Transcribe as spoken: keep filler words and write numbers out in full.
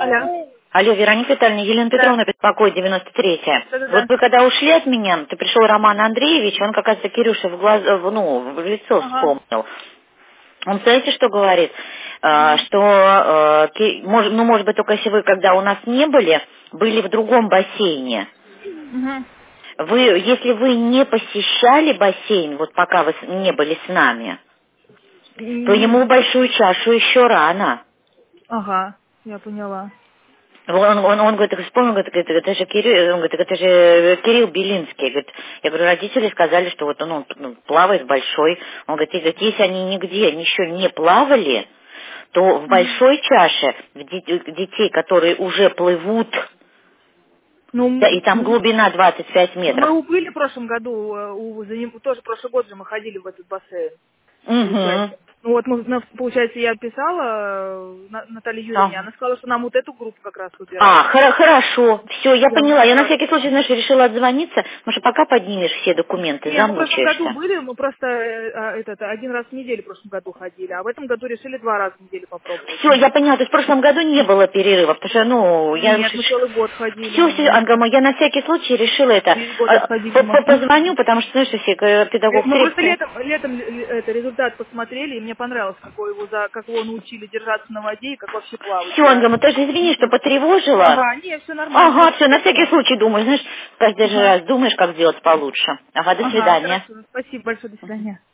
Алло. Алло, Вероника Витальевна, Елена Да. Петровна беспокоит, девяносто третья. Да-да-да. Вот вы когда ушли от меня, ты пришел Роман Андреевич, он как раз Кирюше в глаза, в- ну, в лицо Ага. вспомнил. Он, знаете, что говорит? А, Мгм. что, э, Ки- мож- ну, может быть, только если вы, когда у нас не были, были в другом бассейне. Мгм. Вы, если вы не посещали бассейн, вот пока вы с- не были с нами, то ему М, большую чашу еще рано. Ага, я поняла. Он, он, он говорит, вспомнил, говорит, говорит, это же Кирилл, он говорит, это же Кирилл Белинский. Говорит, я говорю, родители сказали, что вот он, он, ну, плавает большой. Он говорит, и говорит, если они нигде еще не плавали, то в Мгм. большой чаше в де- детей, которые уже плывут, Ну, да, и м, там м, глубина двадцать пять ну, мы метров. у- были в прошлом году, э, у, за ним- тоже прошлый год же мы ходили в этот бассейн, Угу. получается. Ну вот, мы, на- получается, я писала э, На- Наталье Юрьевне, она сказала, что нам вот эту группу как раз А, выбирать. хоро- хорошо, все, я Я поняла. Я на могла. всякий случай, знаешь, решила отзвониться, потому что пока поднимешь все документы, Не, мы в прошлом году замучаешься. были, мы просто э, а, этот, один раз в неделю в прошлом году ходили, а в этом году решили два раза в неделю попробовать. Все, я поняла, то есть в прошлом году не было перерыва, потому что, ну, я уж... Нет, мы целый год ходили. Все, все, Мы Ангама, я на всякий случай решила это, через год а, отходили, по- по- может. позвоню, потому что, знаешь, все э, Э, педагог Мы просто третий. летом, летом л- л- это, результат посмотрели, и мне понравилось, какой его за, как его научили держаться на воде и как вообще плавать. Все, Я... Ангама, тоже извини, что потревожила. Ага, нет, все нормально, Ага, очень все, на всякий хорошо. случай думаю, знаешь, каждый же Ага, раз думаешь, как сделать получше. Ага, до ага, свидания. хорошо. Спасибо большое, до свидания.